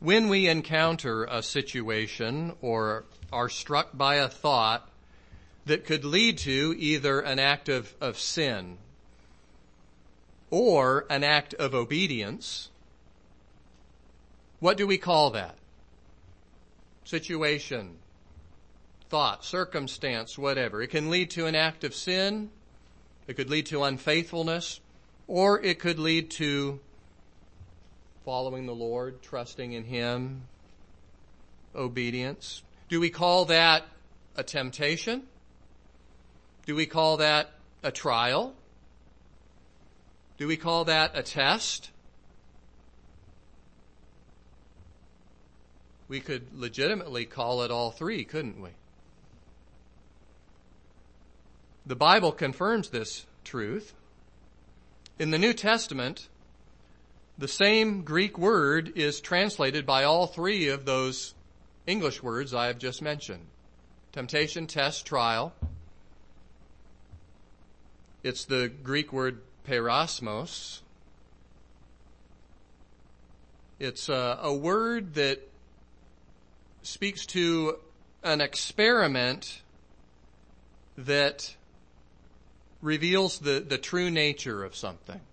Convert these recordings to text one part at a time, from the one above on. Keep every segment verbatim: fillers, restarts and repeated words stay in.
When we encounter a situation or are struck by a thought that could lead to either an act of, of sin or an act of obedience, what do we call that? Situation, thought, circumstance, whatever. It can lead to an act of sin, it could lead to unfaithfulness, or it could lead to following the Lord, trusting in Him, obedience. Do we call that a temptation? Do we call that a trial? Do we call that a test? We could legitimately call it all three, couldn't we? The Bible confirms this truth. In the New Testament, the same Greek word is translated by all three of those English words I have just mentioned. Temptation, test, trial. It's the Greek word peirasmos. It's a, a word that speaks to an experiment that reveals the, the true nature of something.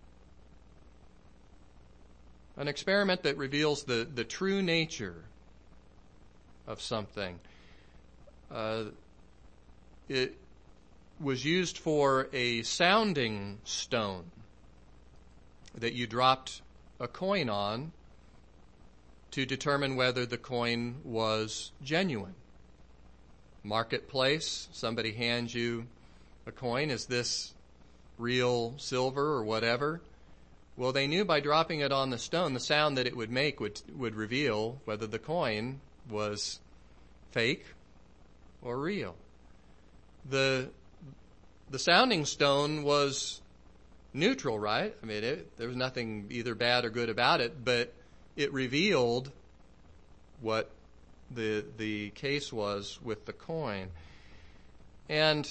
An experiment that reveals the, the true nature of something. Uh, it was used for a sounding stone that you dropped a coin on to determine whether the coin was genuine. Marketplace, somebody hands you a coin. Is this real silver or whatever? Well, they knew by dropping it on the stone, the sound that it would make would would reveal whether the coin was fake or real. The the sounding stone was neutral, right? I mean, it, there was nothing either bad or good about it, but it revealed what the the case was with the coin. And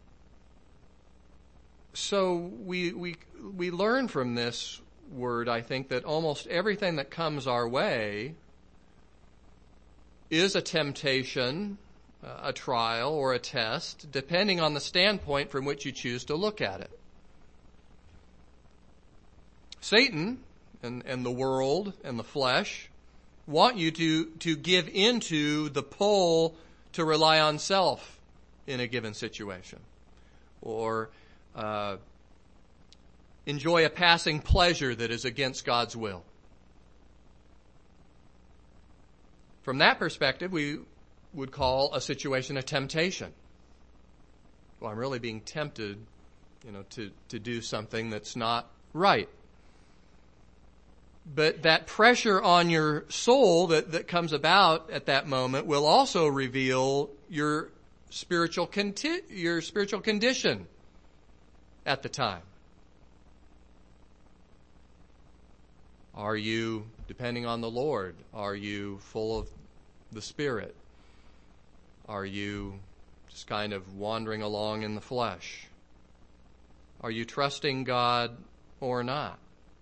so we we we learn from this word, I think, that almost everything that comes our way is a temptation, a trial, or a test, depending on the standpoint from which you choose to look at it. Satan and, and the world and the flesh want you to, to give into the pull to rely on self in a given situation, or uh, enjoy a passing pleasure that is against God's will. From that perspective, we would call a situation a temptation. Well, I'm really being tempted, you know, to, to do something that's not right. But that pressure on your soul that, that comes about at that moment will also reveal your spiritual conti- your spiritual condition at the time. Are you depending on the Lord? Are you full of the Spirit? Are you just kind of wandering along in the flesh? Are you trusting God or not?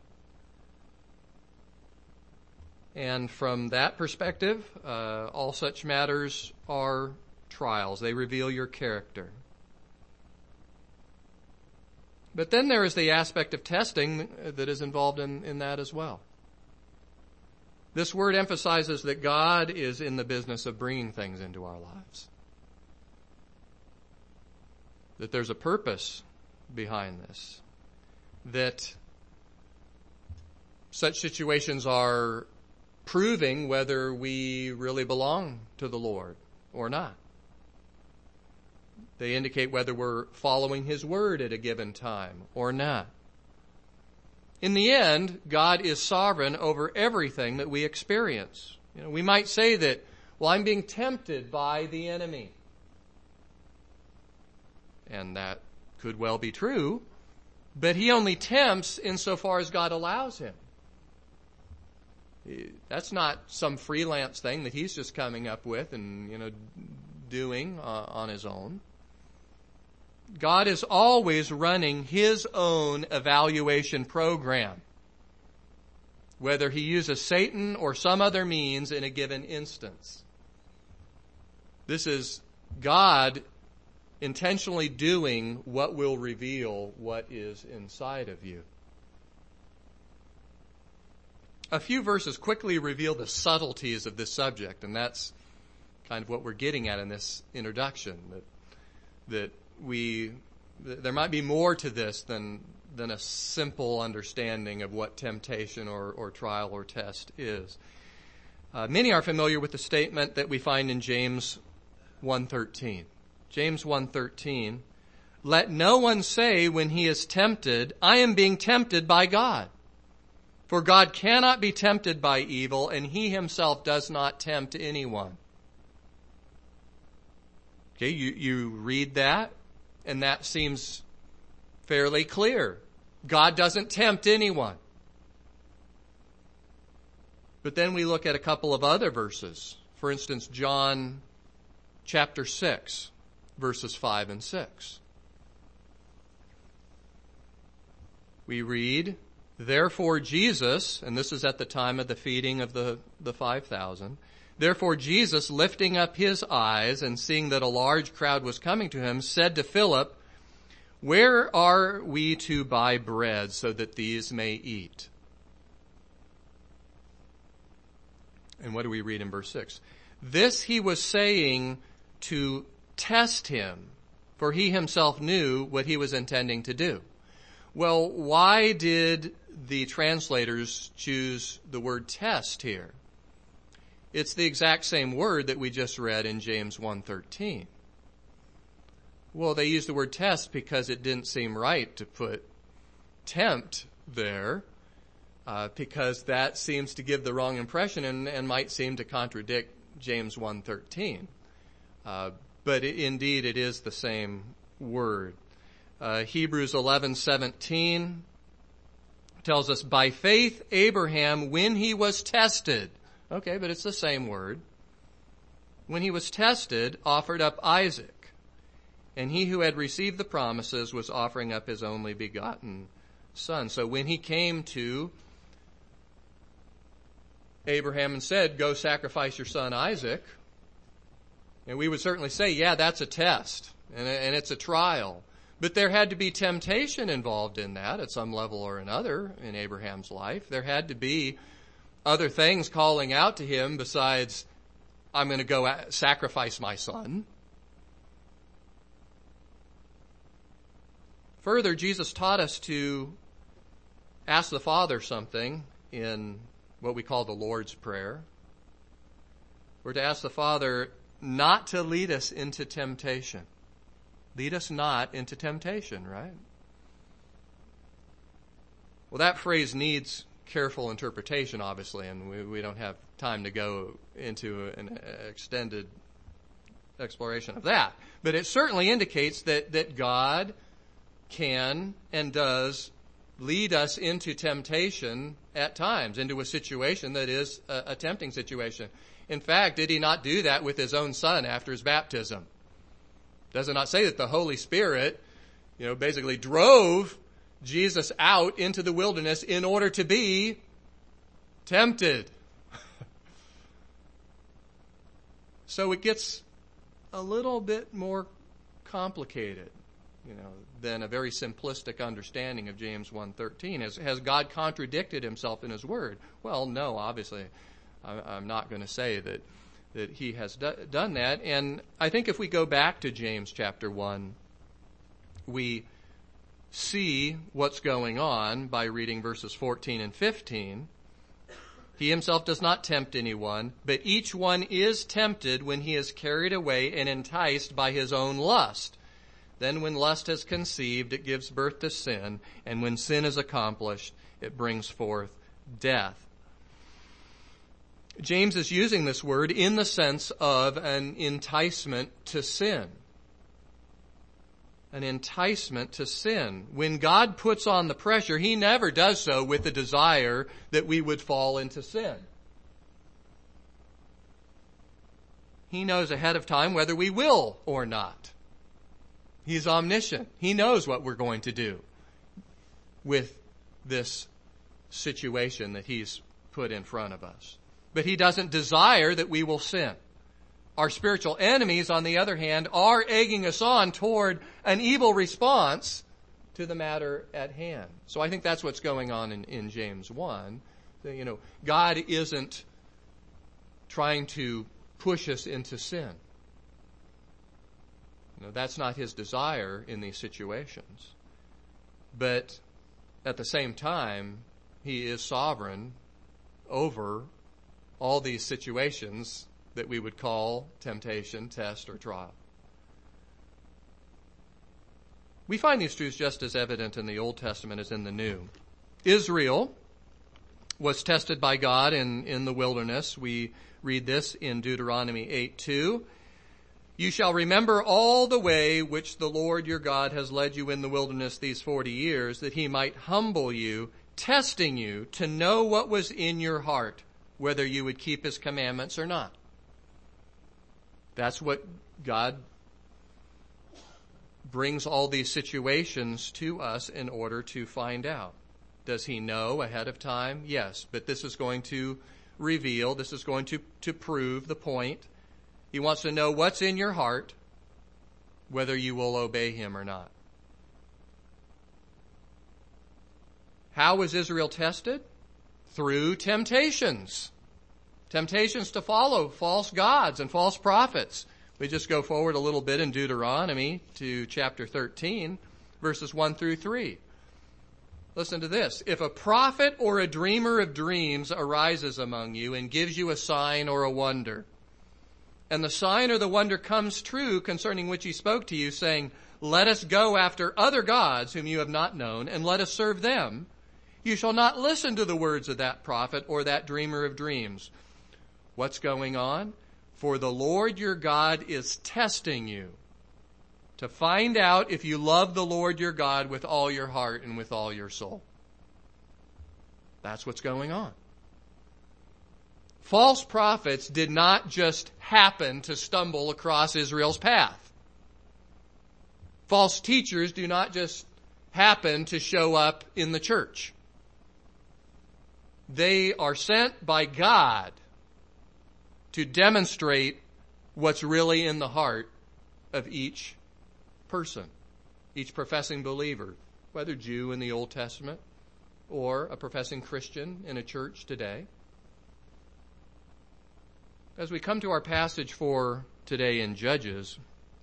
And from that perspective, uh, all such matters are trials. They reveal your character. But then there is the aspect of testing that is involved in, in that as well. This word emphasizes that God is in the business of bringing things into our lives. That there's a purpose behind this. That such situations are proving whether we really belong to the Lord or not. They indicate whether we're following His word at a given time or not. In the end, God is sovereign over everything that we experience. You know, we might say that, well, I'm being tempted by the enemy. And that could well be true, but he only tempts insofar as God allows him. That's not some freelance thing that he's just coming up with and, you know, doing uh, on his own. God is always running His own evaluation program. whether he uses Satan or some other means in a given instance. This is God intentionally doing what will reveal what is inside of you. A few verses quickly reveal the subtleties of this subject, and that's kind of what we're getting at in this introduction, that that we th- there might be more to this than than a simple understanding of what temptation or, or trial or test is. Uh, many are familiar with the statement that we find in James one thirteen. James one thirteen, let no one say when he is tempted, I am being tempted by God. For God cannot be tempted by evil, and he himself does not tempt anyone. Okay, you, you read that, and that seems fairly clear. God doesn't tempt anyone. But then we look at a couple of other verses. For instance, John chapter six, verses five and six. We read, therefore Jesus, and this is at the time of the feeding of the, the five thousand, therefore Jesus, lifting up his eyes and seeing that a large crowd was coming to him, said to Philip, where are we to buy bread so that these may eat? And what do we read in verse six? This he was saying to test him, for he himself knew what he was intending to do. Well, why did the translators choose the word test here? It's the exact same word that we just read in James one thirteen. Well, they used the word test because it didn't seem right to put tempt there, uh, because that seems to give the wrong impression and, and might seem to contradict James one thirteen. Uh, but it, indeed, it is the same word. Uh, Hebrews eleven seventeen tells us, by faith Abraham, when he was tested, okay, but it's the same word, when he was tested, offered up Isaac. And he who had received the promises was offering up his only begotten son. So when he came to Abraham and said, go sacrifice your son Isaac, and we would certainly say, yeah, that's a test, and, and it's a trial. But there had to be temptation involved in that at some level or another in Abraham's life. There had to be other things calling out to him besides, I'm going to go sacrifice my son. Further, Jesus taught us to ask the Father something in what we call the Lord's Prayer. We're to ask the Father not to lead us into temptation. Lead us not into temptation, right? Well, that phrase needs careful interpretation, obviously, and we, we don't have time to go into an extended exploration of that. But it certainly indicates that, that God can and does lead us into temptation at times, into a situation that is a, a tempting situation. In fact, did he not do that with his own son after his baptism? Does it not say that the Holy Spirit, you know, basically drove Jesus out into the wilderness in order to be tempted? So it gets a little bit more complicated, you know, than a very simplistic understanding of James one thirteen. Has, has God contradicted himself in his word? Well, no, obviously. I, I'm not going to say that that he has do, done that. And I think if we go back to James chapter one, we see what's going on by reading verses fourteen and fifteen. He himself does not tempt anyone, but each one is tempted when he is carried away and enticed by his own lust. Then when lust has conceived, it gives birth to sin, and when sin is accomplished, it brings forth death. James is using this word in the sense of an enticement to sin. An enticement to sin. When God puts on the pressure, he never does so with the desire that we would fall into sin. He knows ahead of time whether we will or not. He's omniscient. He knows what we're going to do with this situation that he's put in front of us. But he doesn't desire that we will sin. Our spiritual enemies, on the other hand, are egging us on toward an evil response to the matter at hand. So I think that's what's going on in, in James one. You know, God isn't trying to push us into sin. You know, that's not his desire in these situations. But at the same time, he is sovereign over all these situations that we would call temptation, test, or trial. We find these truths just as evident in the Old Testament as in the New. Israel was tested by God in, in the wilderness. We read this in Deuteronomy eight two. You shall remember all the way which the Lord your God has led you in the wilderness these forty years, that he might humble you, testing you to know what was in your heart, whether you would keep his commandments or not. That's what God brings all these situations to us in order to find out. Does he know ahead of time? Yes, but this is going to reveal, this is going to, to prove the point. He wants to know what's in your heart, whether you will obey him or not. How was Israel tested? Through temptations. Temptations to follow false gods and false prophets. We just go forward a little bit in Deuteronomy to chapter thirteen, verses one through three. Listen to this. If a prophet or a dreamer of dreams arises among you and gives you a sign or a wonder, and the sign or the wonder comes true concerning which he spoke to you, saying, let us go after other gods whom you have not known, and let us serve them, you shall not listen to the words of that prophet or that dreamer of dreams. What's going on? For the Lord your God is testing you to find out if you love the Lord your God with all your heart and with all your soul. That's what's going on. False prophets did not just happen to stumble across Israel's path. False teachers do not just happen to show up in the church. They are sent by God to demonstrate what's really in the heart of each person, each professing believer, whether Jew in the Old Testament or a professing Christian in a church today. As we come to our passage for today in Judges,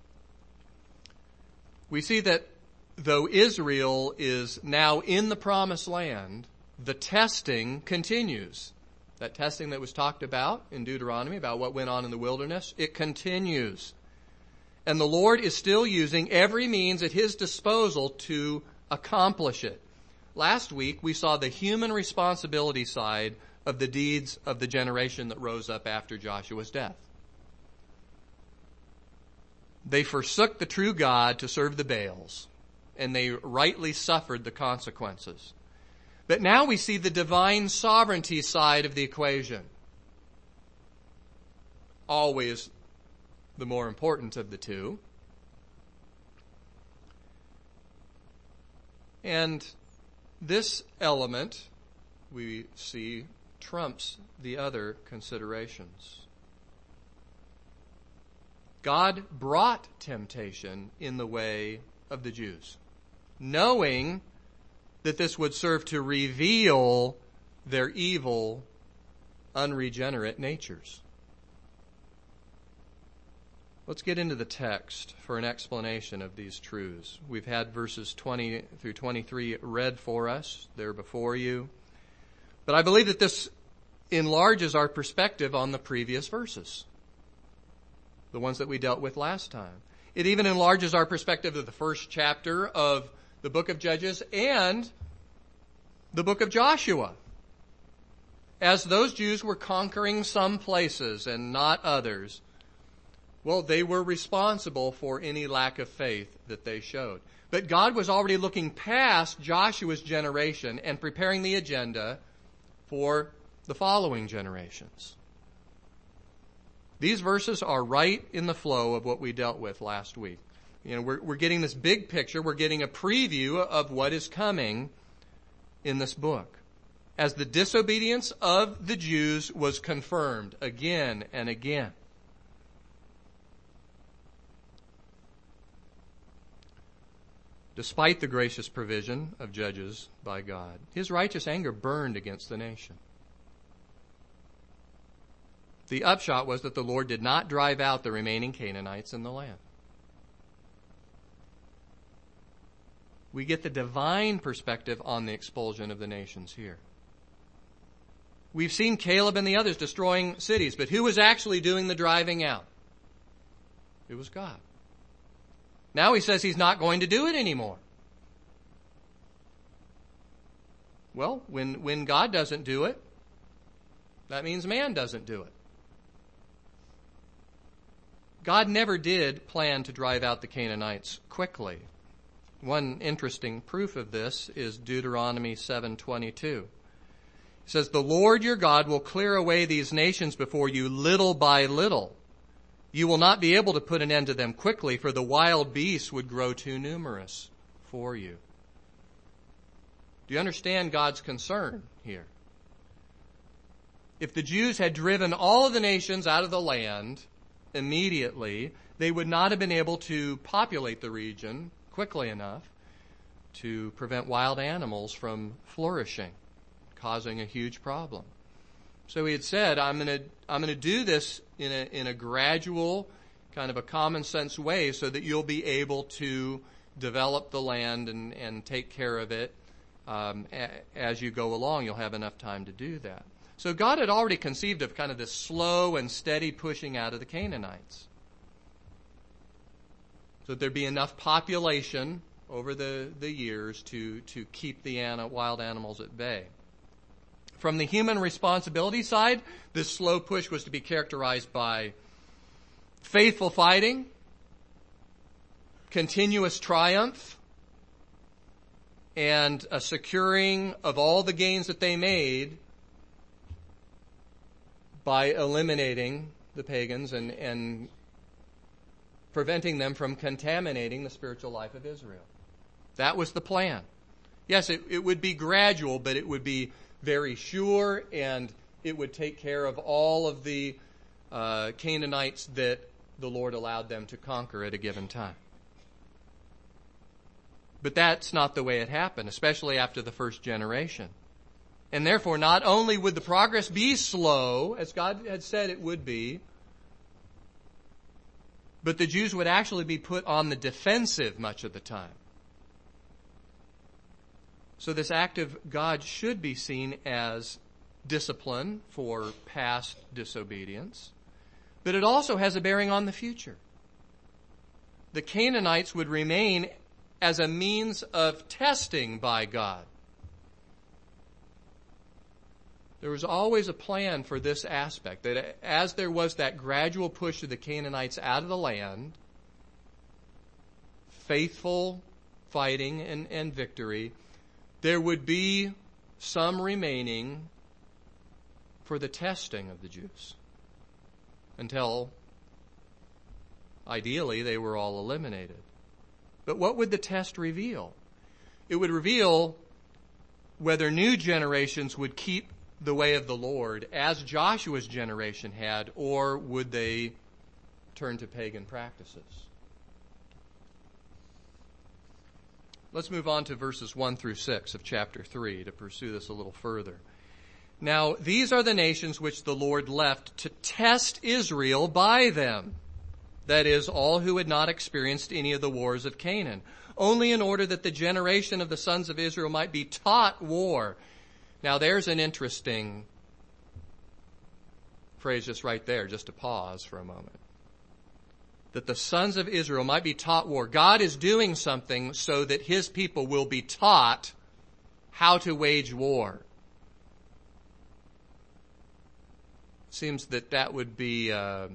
we see that though Israel is now in the promised land, the testing continues. That testing that was talked about in Deuteronomy, about what went on in the wilderness, it continues. And the Lord is still using every means at his disposal to accomplish it. Last week, we saw the human responsibility side of the deeds of the generation that rose up after Joshua's death. They forsook the true God to serve the Baals, and they rightly suffered the consequences. But now we see the divine sovereignty side of the equation. Always the more important of the two. And this element, we see, trumps the other considerations. God brought temptation in the way of the Jews, knowing that this would serve to reveal their evil, unregenerate natures. Let's get into the text for an explanation of these truths. We've had verses twenty through twenty-three read for us. They're before you. But I believe that this enlarges our perspective on the previous verses, the ones that we dealt with last time. It even enlarges our perspective of the first chapter of the book of Judges and the book of Joshua. As those Jews were conquering some places and not others, well, they were responsible for any lack of faith that they showed. But God was already looking past Joshua's generation and preparing the agenda for the following generations. These verses are right in the flow of what we dealt with last week. You know, we're, we're getting this big picture. We're getting a preview of what is coming in this book. as the disobedience of the Jews was confirmed again and again. Despite the gracious provision of judges by God, his righteous anger burned against the nation. The upshot was that the Lord did not drive out the remaining Canaanites in the land. We get the divine perspective on the expulsion of the nations here. We've seen Caleb and the others destroying cities, but who was actually doing the driving out? It was God. Now he says he's not going to do it anymore. Well, when, when God doesn't do it, that means man doesn't do it. God never did plan to drive out the Canaanites quickly. One interesting proof of this is Deuteronomy seven twenty-two. It says, "The Lord your God will clear away these nations before you little by little. You will not be able to put an end to them quickly, for the wild beasts would grow too numerous for you." Do you understand God's concern here? If the Jews had driven all of the nations out of the land immediately, they would not have been able to populate the region quickly enough to prevent wild animals from flourishing, causing a huge problem. So he had said, I'm going to I'm going to do this in a in a gradual, kind of a common sense way so that you'll be able to develop the land and, and take care of it um, a, as you go along. You'll have enough time to do that. So God had already conceived of kind of this slow and steady pushing out of the Canaanites, so that there'd be enough population over the, the years to, to keep the ana, wild animals at bay. From the human responsibility side, this slow push was to be characterized by faithful fighting, continuous triumph, and a securing of all the gains that they made by eliminating the pagans and, and preventing them from contaminating the spiritual life of Israel. That was the plan. Yes, it, it would be gradual, but it would be very sure, and it would take care of all of the uh, Canaanites that the Lord allowed them to conquer at a given time. But that's not the way it happened, especially after the first generation. And therefore, not only would the progress be slow, as God had said it would be, but the Jews would actually be put on the defensive much of the time. So this act of God should be seen as discipline for past disobedience, but it also has a bearing on the future. The Canaanites would remain as a means of testing by God. There was always a plan for this aspect, that as there was that gradual push of the Canaanites out of the land, faithful fighting and, and victory, there would be some remaining for the testing of the Jews until, ideally, they were all eliminated. But what would the test reveal? It would reveal whether new generations would keep the way of the Lord as Joshua's generation had, or would they turn to pagan practices? Let's move on to verses one through six of chapter three to pursue this a little further. Now, these are the nations which the Lord left to test Israel by them. That is, all who had not experienced any of the wars of Canaan, only in order that the generation of the sons of Israel might be taught war. Now, there's an interesting phrase just right there, just to pause for a moment. That the sons of Israel might be taught war. God is doing something so that his people will be taught how to wage war. Seems that that would be uh,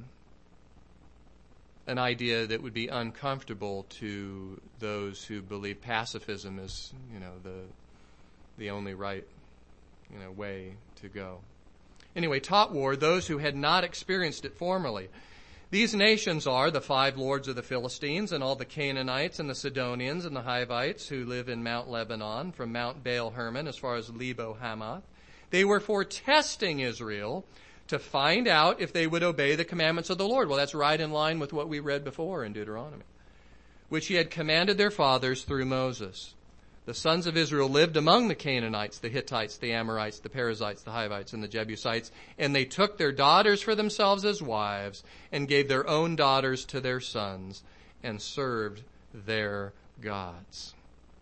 an idea that would be uncomfortable to those who believe pacifism is, you know, the the only right, you know, way to go. Anyway, taught war those who had not experienced it formerly. These nations are the five lords of the Philistines, and all the Canaanites and the Sidonians and the Hivites who live in Mount Lebanon, from Mount Baal Hermon as far as Lebo Hamath, They were for testing Israel to find out if they would obey the commandments of the Lord. Well, that's right in line with what we read before in Deuteronomy, which he had commanded their fathers through Moses. The sons of Israel lived among the Canaanites, the Hittites, the Amorites, the Perizzites, the Hivites, and the Jebusites, and they took their daughters for themselves as wives and gave their own daughters to their sons and served their gods.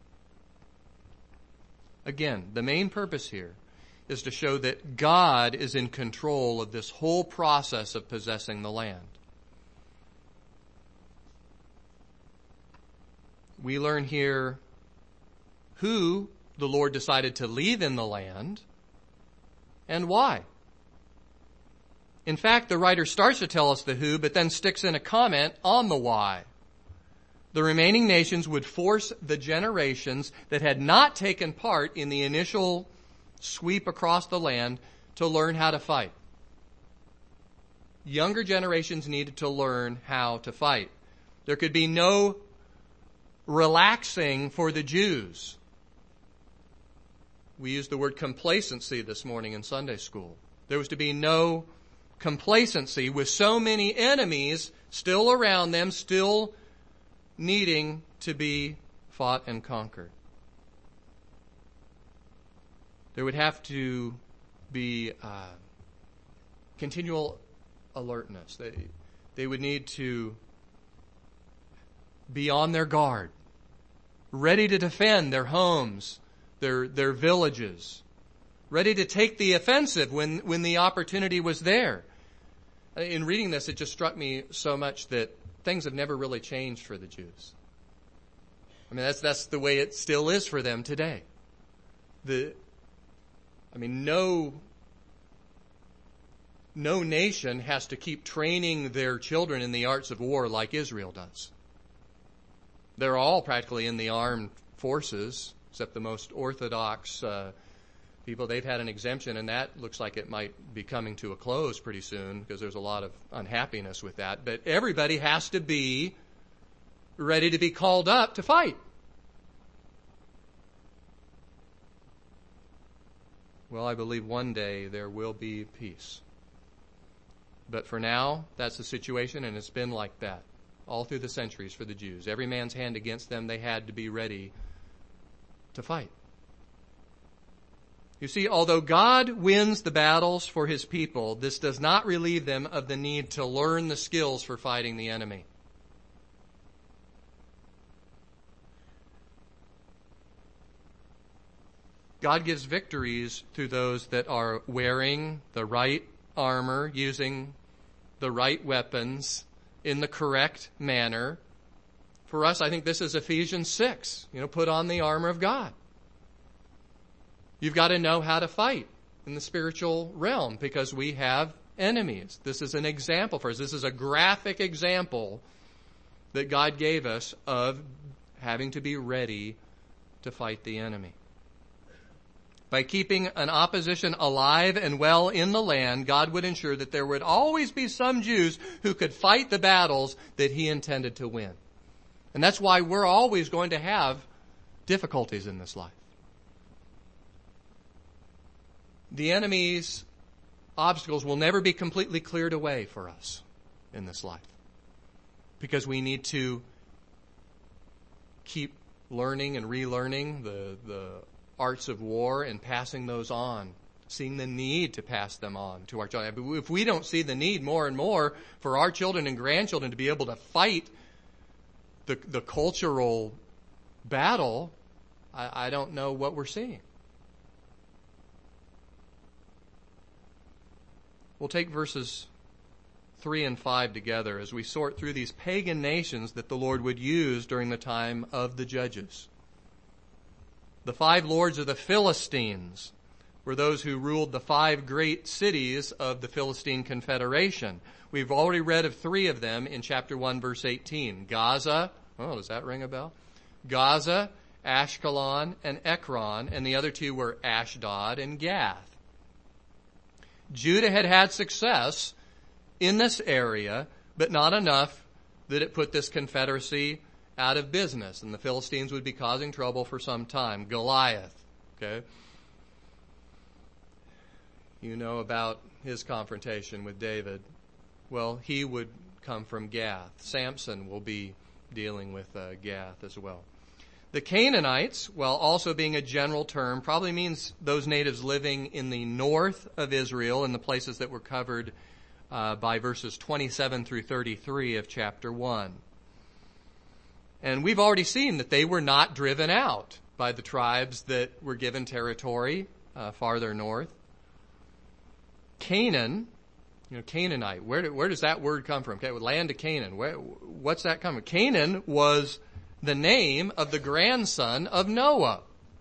Again, the main purpose here is to show that God is in control of this whole process of possessing the land. We learn here who the Lord decided to leave in the land and why. In fact, the writer starts to tell us the who, but then sticks in a comment on the why. The remaining nations would force the generations that had not taken part in the initial sweep across the land to learn how to fight. Younger generations needed to learn how to fight. There could be no relaxing for the Jews. We used the word complacency this morning in Sunday school. There was to be no complacency with so many enemies still around them, still needing to be fought and conquered. There would have to be uh, continual alertness. They, they would need to be on their guard, ready to defend their homes, their their villages, ready to take the offensive when, when the opportunity was there. In reading this, it just struck me so much that things have never really changed for the Jews. I mean, that's that's the way it still is for them today. The I mean, no, no nation has to keep training their children in the arts of war like Israel does. They're all practically in the armed forces, except the most orthodox uh, people. They've had an exemption, and that looks like it might be coming to a close pretty soon because there's a lot of unhappiness with that. But everybody has to be ready to be called up to fight. Well, I believe one day there will be peace. But for now, that's the situation, and it's been like that all through the centuries for the Jews. Every man's hand against them, they had to be ready to fight. You see, although God wins the battles for his people, this does not relieve them of the need to learn the skills for fighting the enemy. God gives victories to those that are wearing the right armor, using the right weapons in the correct manner. For us, I think this is Ephesians six. You know, put on the armor of God. You've got to know how to fight in the spiritual realm because we have enemies. This is an example for us. This is a graphic example that God gave us of having to be ready to fight the enemy. By keeping an opposition alive and well in the land, God would ensure that there would always be some Jews who could fight the battles that he intended to win. And that's why we're always going to have difficulties in this life. The enemy's obstacles will never be completely cleared away for us in this life, because we need to keep learning and relearning the, the arts of war and passing those on, seeing the need to pass them on to our children. If we don't see the need more and more for our children and grandchildren to be able to fight the, the cultural battle, I, I don't know what we're seeing. We'll take verses three and five together as we sort through these pagan nations that the Lord would use during the time of the judges. The five lords of the Philistines were those who ruled the five great cities of the Philistine Confederation. We've already read of three of them in chapter one, verse eighteen. Gaza, oh, does that ring a bell? Gaza, Ashkelon, and Ekron, and the other two were Ashdod and Gath. Judah had had success in this area, but not enough that it put this confederacy out of business, and the Philistines would be causing trouble for some time. Goliath, okay? You know about his confrontation with David. Well, he would come from Gath. Samson will be dealing with uh, Gath as well. The Canaanites, while also being a general term, probably means those natives living in the north of Israel, in the places that were covered uh, by verses twenty-seven through thirty-three of chapter one. And we've already seen that they were not driven out by the tribes that were given territory uh, farther north. Canaan, you know, Canaanite, where, do, where does that word come from? Okay, land of Canaan. Where, what's that coming from? Canaan was the name of the grandson of Noah.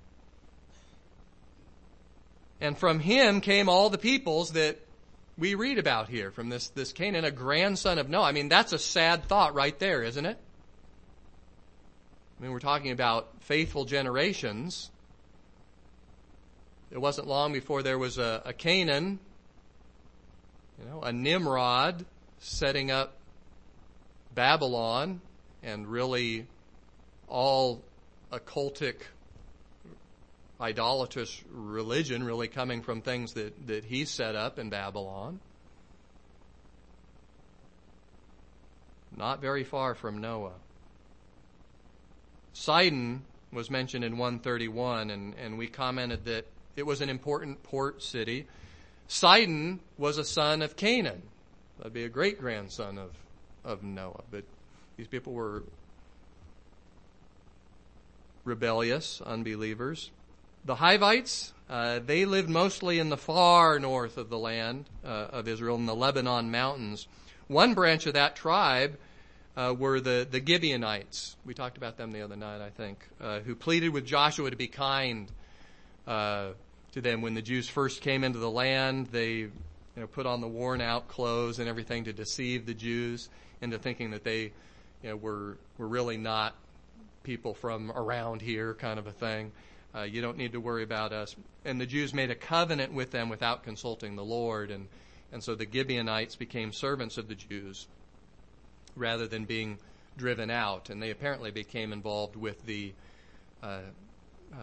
And from him came all the peoples that we read about here, from this, this Canaan, a grandson of Noah. I mean, that's a sad thought right there, isn't it? I mean, we're talking about faithful generations. It wasn't long before there was a, a Canaan, you know, a Nimrod setting up Babylon, and really all occultic, idolatrous religion really coming from things that, that he set up in Babylon. Not very far from Noah. Sidon was mentioned in one thirty-one, and, and we commented that it was an important port city. Sidon was a son of Canaan. That'd be a great-grandson of, of Noah. But these people were rebellious, unbelievers. The Hivites, uh, they lived mostly in the far north of the land uh, of Israel, in the Lebanon mountains. One branch of that tribe uh, were the, the Gibeonites. We talked about them the other night, I think, uh, who pleaded with Joshua to be kind uh, to them. When the Jews first came into the land, they you know, put on the worn-out clothes and everything to deceive the Jews into thinking that they you know, were were really not people from around here, kind of a thing. Uh, you don't need to worry about us. And the Jews made a covenant with them without consulting the Lord, and, and so the Gibeonites became servants of the Jews rather than being driven out. And they apparently became involved with the uh, uh,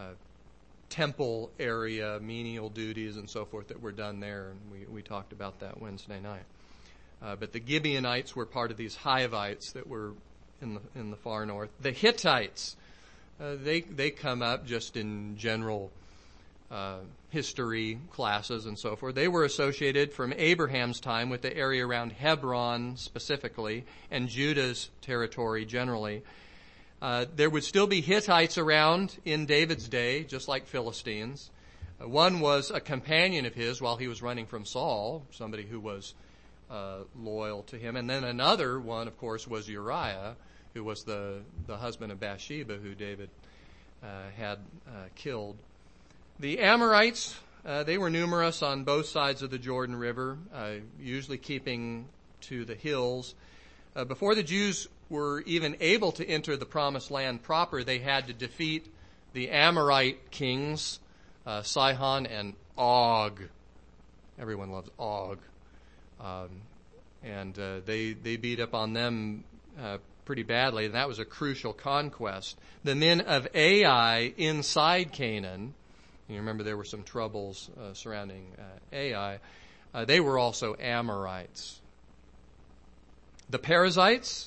temple area, menial duties and so forth that were done there, and we, we talked about that Wednesday night. Uh, but the Gibeonites were part of these Hivites that were in the in the far north. The Hittites, uh, they they come up just in general uh, history classes and so forth. They were associated from Abraham's time with the area around Hebron specifically, and Judah's territory generally. Uh, there would still be Hittites around in David's day, just like Philistines. Uh, one was a companion of his while he was running from Saul, somebody who was uh, loyal to him. And then another one, of course, was Uriah, who was the, the husband of Bathsheba, who David uh, had uh, killed. The Amorites, uh, they were numerous on both sides of the Jordan River, uh, usually keeping to the hills. Uh, before the Jews were even able to enter the promised land proper, they had to defeat the Amorite kings, uh, Sihon and Og. Everyone loves Og. Um, and uh, they, they beat up on them uh, pretty badly, and that was a crucial conquest. The men of Ai inside Canaan, you remember there were some troubles uh, surrounding uh, Ai, uh, they were also Amorites. The Perizzites,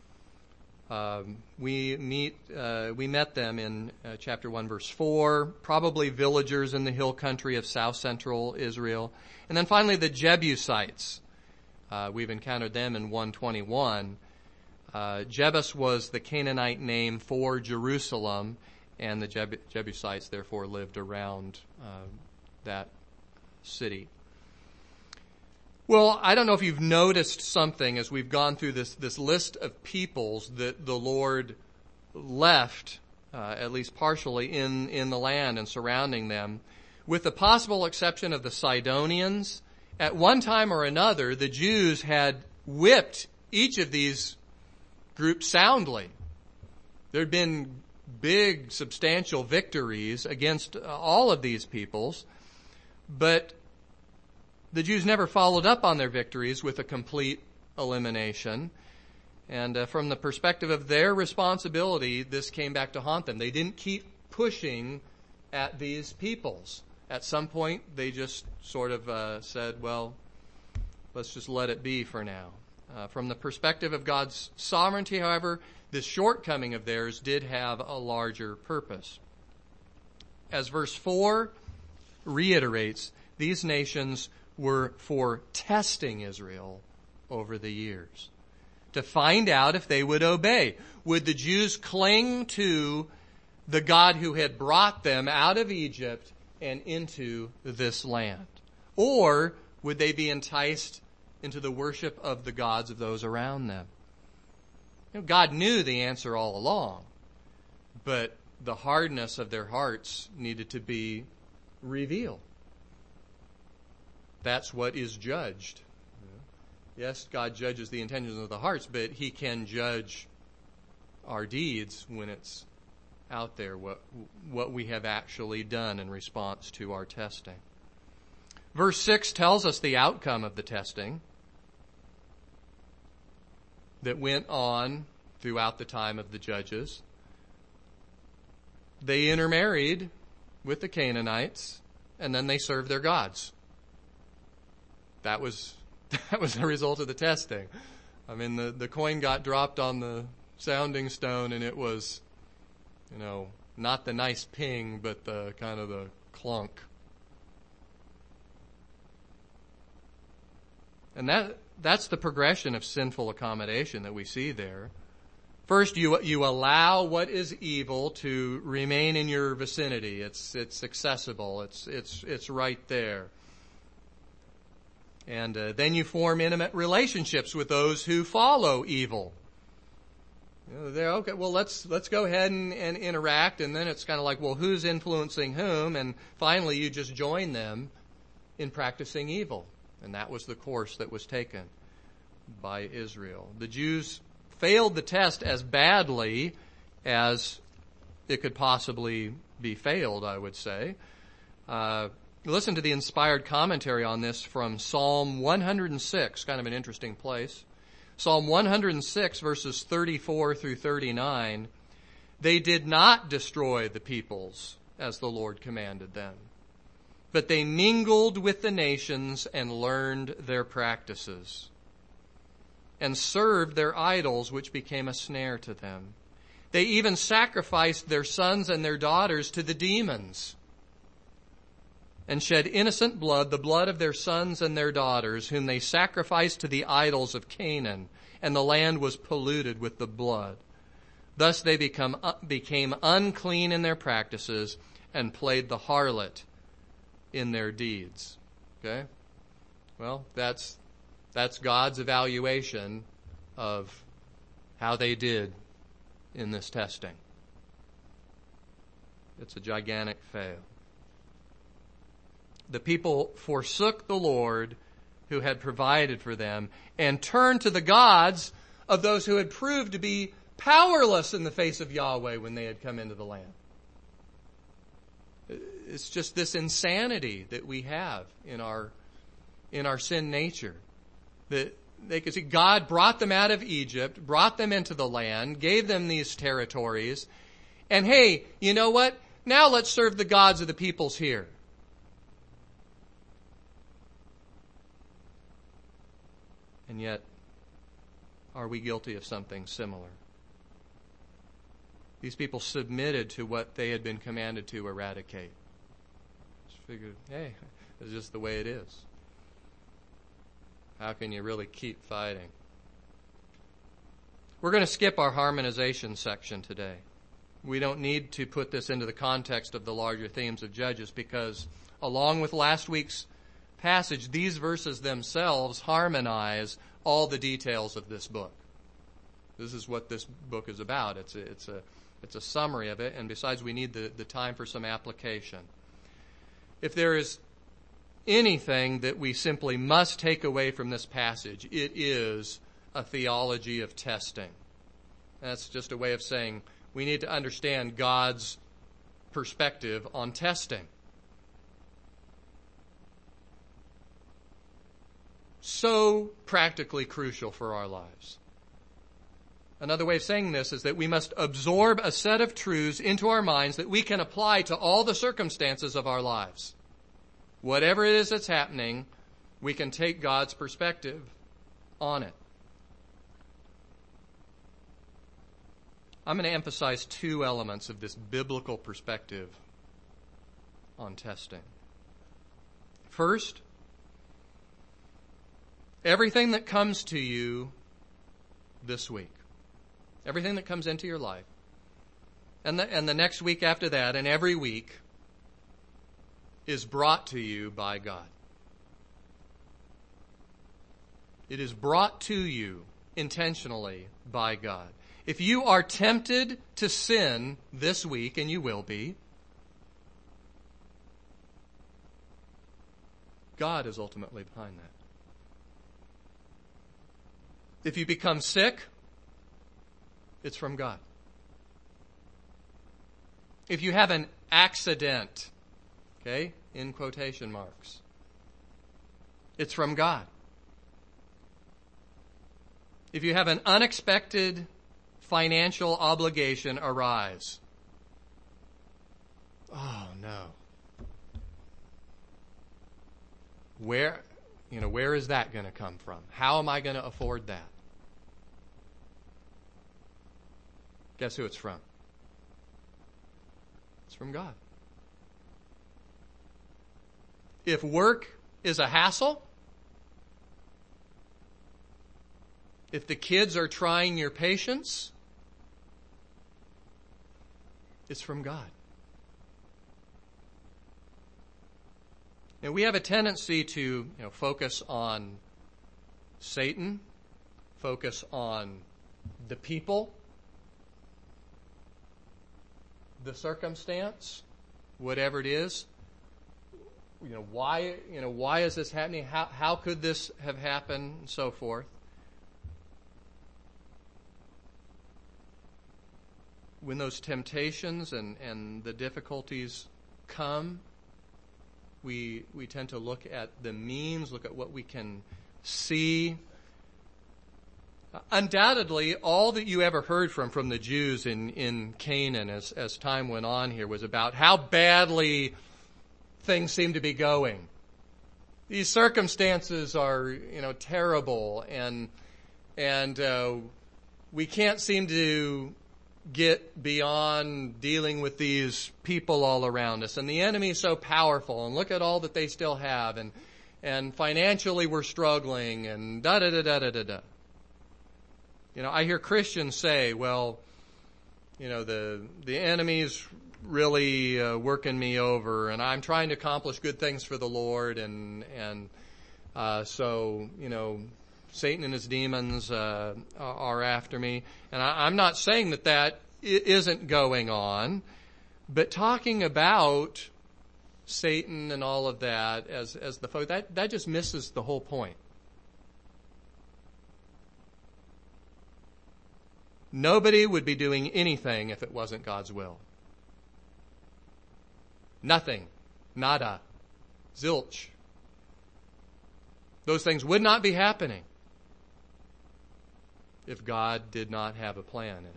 um, we meet, uh, we met them in uh, chapter one, verse four, probably villagers in the hill country of south central Israel. And then finally the Jebusites. Uh, we've encountered them in one twenty-one. Uh, Jebus was the Canaanite name for Jerusalem, and the Jeb- Jebusites therefore lived around uh, that city. Well, I don't know if you've noticed something as we've gone through this, this list of peoples that the Lord left, uh, at least partially, in, in the land and surrounding them. With the possible exception of the Sidonians, at one time or another, the Jews had whipped each of these groups soundly. There had been big, substantial victories against all of these peoples, but the Jews never followed up on their victories with a complete elimination. And uh, from the perspective of their responsibility, this came back to haunt them. They didn't keep pushing at these peoples. At some point, they just sort of uh, said, well, let's just let it be for now. Uh, from the perspective of God's sovereignty, however, this shortcoming of theirs did have a larger purpose. As verse four reiterates, these nations were for testing Israel over the years, to find out if they would obey. Would the Jews cling to the God who had brought them out of Egypt and into this land? Or would they be enticed into the worship of the gods of those around them? You know, God knew the answer all along, but the hardness of their hearts needed to be revealed. That's what is judged. Yes, God judges the intentions of the hearts, but He can judge our deeds when it's out there, what what we have actually done in response to our testing. Verse six tells us the outcome of the testing that went on throughout the time of the judges. They intermarried with the Canaanites, and then they served their gods. That was that was the result of the testing. I mean, the, the coin got dropped on the sounding stone, and it was, you know, not the nice ping, but the kind of the clunk. And that that's the progression of sinful accommodation that we see there. First, you you allow what is evil to remain in your vicinity. It's it's accessible. It's it's it's right there. And uh, then you form intimate relationships with those who follow evil. You know, they're okay. Well, let's let's go ahead and, and interact, and then it's kind of like, well, who's influencing whom? And finally, you just join them in practicing evil, and that was the course that was taken by Israel. The Jews failed the test as badly as it could possibly be failed, I would say. Uh, listen to the inspired commentary on this from Psalm one hundred six, kind of an interesting place. Psalm one hundred six, verses thirty-four through thirty-nine. They did not destroy the peoples as the Lord commanded them, but they mingled with the nations and learned their practices, and served their idols, which became a snare to them. They even sacrificed their sons and their daughters to the demons, and shed innocent blood, the blood of their sons and their daughters, whom they sacrificed to the idols of Canaan, and the land was polluted with the blood. Thus they become, uh, became unclean in their practices, and played the harlot in their deeds. Okay? Well, that's that's God's evaluation of how they did in this testing. It's a gigantic fail. The people forsook the Lord who had provided for them and turned to the gods of those who had proved to be powerless in the face of Yahweh when they had come into the land. It's just this insanity that we have in our in our sin nature. That they could see God brought them out of Egypt, brought them into the land, gave them these territories, and hey, you know what? Now let's serve the gods of the peoples here. And yet, are we guilty of something similar? These people submitted to what they had been commanded to eradicate. Just figured, hey, it's just the way it is. How can you really keep fighting? We're going to skip our harmonization section today. We don't need to put this into the context of the larger themes of Judges because, along with last week's passage, these verses themselves harmonize all the details of this book. This is what this book is about. It's a, it's a, it's a summary of it, and besides, we need the, the time for some application. If there is anything that we simply must take away from this passage, it is a theology of testing. That's just a way of saying we need to understand God's perspective on testing. So practically crucial for our lives. Another way of saying this is that we must absorb a set of truths into our minds that we can apply to all the circumstances of our lives. whatever it is that's happening, we can take God's perspective on it. I'm going to emphasize two elements of this biblical perspective on testing. First, everything that comes to you this week, everything that comes into your life, and the, and the next week after that, and every week, is brought to you by God. It is brought to you intentionally by God. If you are tempted to sin this week, and you will be, God is ultimately behind that. If you become sick, it's from God. If you have an accident, okay, in quotation marks, it's from God. If you have an unexpected financial obligation arise, oh no. Where, you know, where is that going to come from? How am I going to afford that? Guess who it's from? It's from God. If work is a hassle, if the kids are trying your patience, it's from God. And we have a tendency to, you know, focus on Satan, focus on the people, the circumstance, whatever it is. You know, why, you know, why is this happening? How, how could this have happened? And so forth. When those temptations and, and the difficulties come, we we tend to look at the means, look at what we can see. Undoubtedly, all that you ever heard from from the Jews in, in Canaan as, as time went on here was about how badly things seem to be going. These circumstances are, you know, terrible, and and uh, we can't seem to get beyond dealing with these people all around us. And the enemy is so powerful, and look at all that they still have, and and financially we're struggling, and da da da da da da da. You know, I hear Christians say, well, you know, the the enemy's really uh, working me over, and I'm trying to accomplish good things for the Lord, and and uh, so, you know, Satan and his demons uh, are after me. And I, I'm not saying that that isn't going on, but talking about Satan and all of that as as the foe, that, that just misses the whole point. Nobody would be doing anything if it wasn't God's will. Nothing. Nada. Zilch. Those things would not be happening if God did not have a plan in it.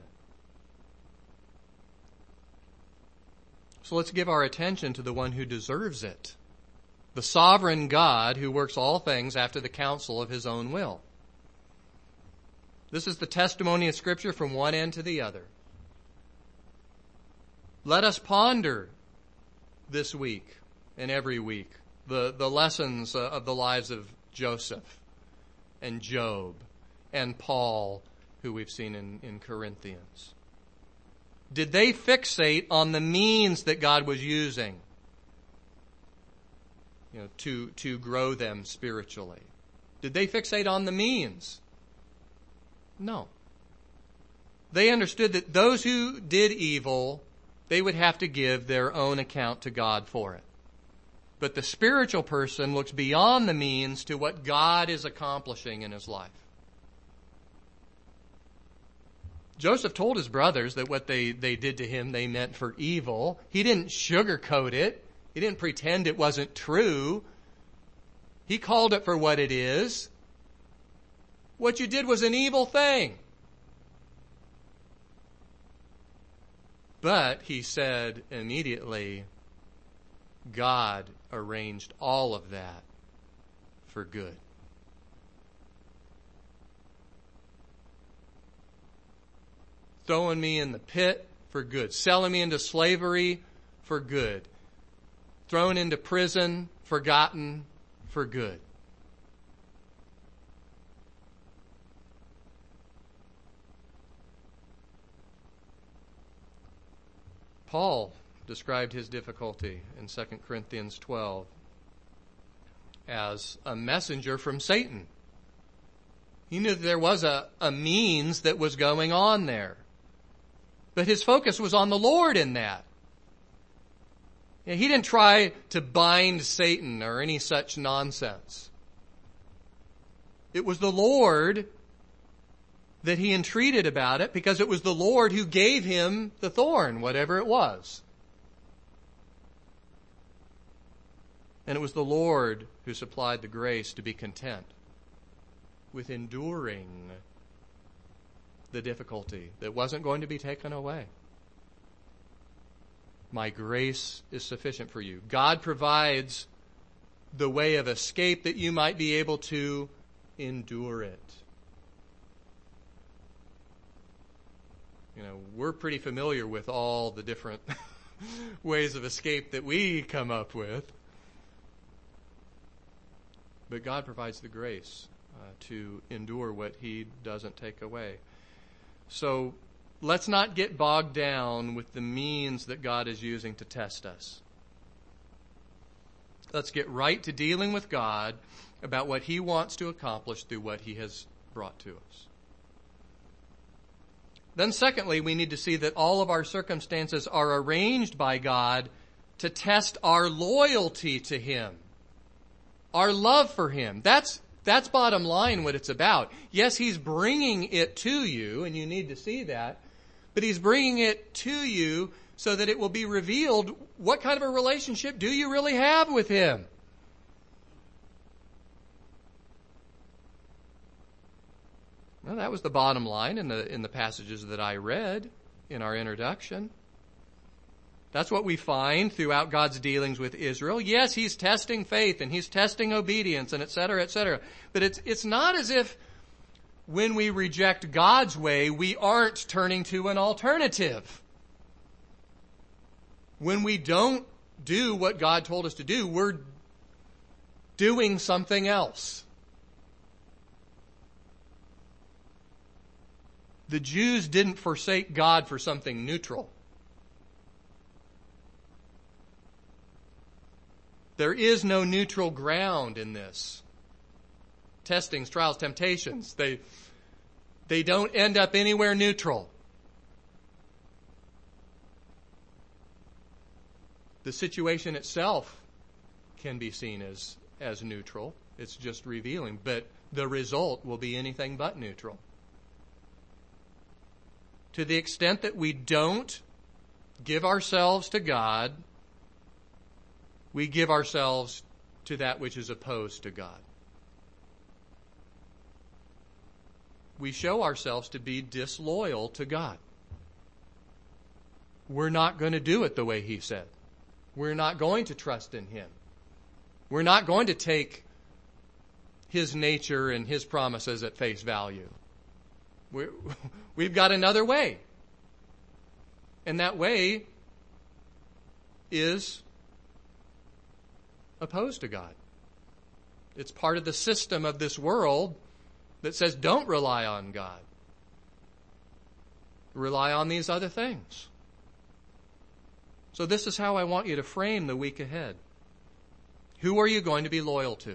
So let's give our attention to the one who deserves it. The sovereign God who works all things after the counsel of his own will. This is the testimony of Scripture from one end to the other. Let us ponder this week and every week the, the lessons of the lives of Joseph and Job and Paul, who we've seen in, in Corinthians. Did they fixate on the means that God was using, you know, to, to grow them spiritually? Did they fixate on the means? No. They understood that those who did evil, they would have to give their own account to God for it. But the spiritual person looks beyond the means to what God is accomplishing in his life. Joseph told his brothers that what they, they did to him they meant for evil. He didn't sugarcoat it. He didn't pretend it wasn't true. He called it for what it is. What you did was an evil thing. But, he said immediately, God arranged all of that for good. Throwing me in the pit for good. Selling me into slavery for good. Thrown into prison, forgotten for good. Paul described his difficulty in Second Corinthians twelve as a messenger from Satan. He knew that there was a, a means that was going on there. But his focus was on the Lord in that. He didn't try to bind Satan or any such nonsense. It was the Lord that he entreated about it, because it was the Lord who gave him the thorn, whatever it was. And it was the Lord who supplied the grace to be content with enduring the difficulty that wasn't going to be taken away. My grace is sufficient for you. God provides the way of escape that you might be able to endure it. You know, we're pretty familiar with all the different ways of escape that we come up with. But God provides the grace uh, to endure what He doesn't take away. So let's not get bogged down with the means that God is using to test us. Let's get right to dealing with God about what He wants to accomplish through what He has brought to us. Then secondly, we need to see that all of our circumstances are arranged by God to test our loyalty to Him, our love for Him. That's That's bottom line what it's about. Yes, He's bringing it to you, and you need to see that. But He's bringing it to you so that it will be revealed what kind of a relationship do you really have with Him. Well, that was the bottom line in the in the passages that I read in our introduction. That's what we find throughout God's dealings with Israel. Yes, He's testing faith and He's testing obedience and et cetera, et cetera. But it's, it's not as if when we reject God's way, we aren't turning to an alternative. When we don't do what God told us to do, we're doing something else. The Jews didn't forsake God for something neutral. There is no neutral ground in this. Testings, trials, temptations, they, they don't end up anywhere neutral. The situation itself can be seen as, as neutral. It's just revealing. But the result will be anything but neutral. To the extent that we don't give ourselves to God, we give ourselves to that which is opposed to God. We show ourselves to be disloyal to God. We're not going to do it the way He said. We're not going to trust in Him. We're not going to take His nature and His promises at face value. We're, we've got another way. And that way is opposed to God. It's part of the system of this world that says don't rely on God. Rely on these other things. So this is how I want you to frame the week ahead. Who are you going to be loyal to?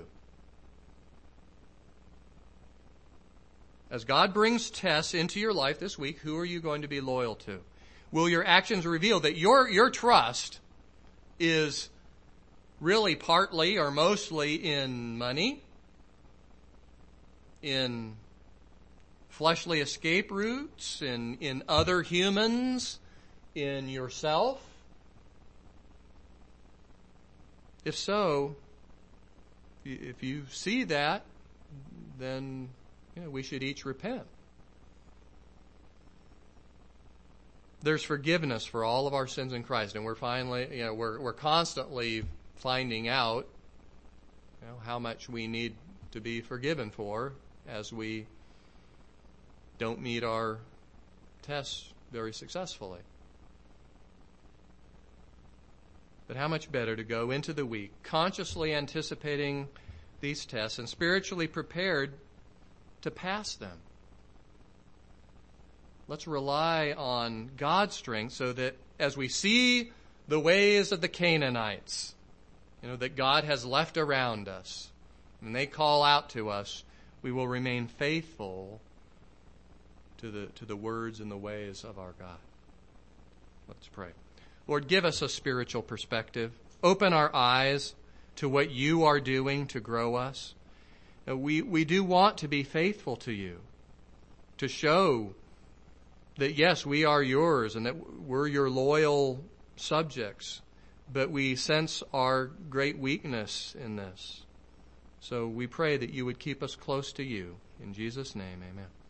As God brings tests into your life this week, who are you going to be loyal to? Will your actions reveal that your, your trust is really partly or mostly in money, in fleshly escape routes, in, in other humans, in yourself? If so, if you see that, then you know, we should each repent. There's forgiveness for all of our sins in Christ, and we're finally, you know, we're we're constantly finding out, you know, how much we need to be forgiven for as we don't meet our tests very successfully. But how much better to go into the week consciously anticipating these tests and spiritually prepared to pass them. Let's rely on God's strength so that as we see the ways of the Canaanites, you know, that God has left around us, and they call out to us, we will remain faithful to the to the words and the ways of our God. Let's pray. Lord, give us a spiritual perspective. Open our eyes to what you are doing to grow us. We, we do want to be faithful to you, to show that, yes, we are yours and that we're your loyal subjects, but we sense our great weakness in this. So we pray that you would keep us close to you. In Jesus' name, amen.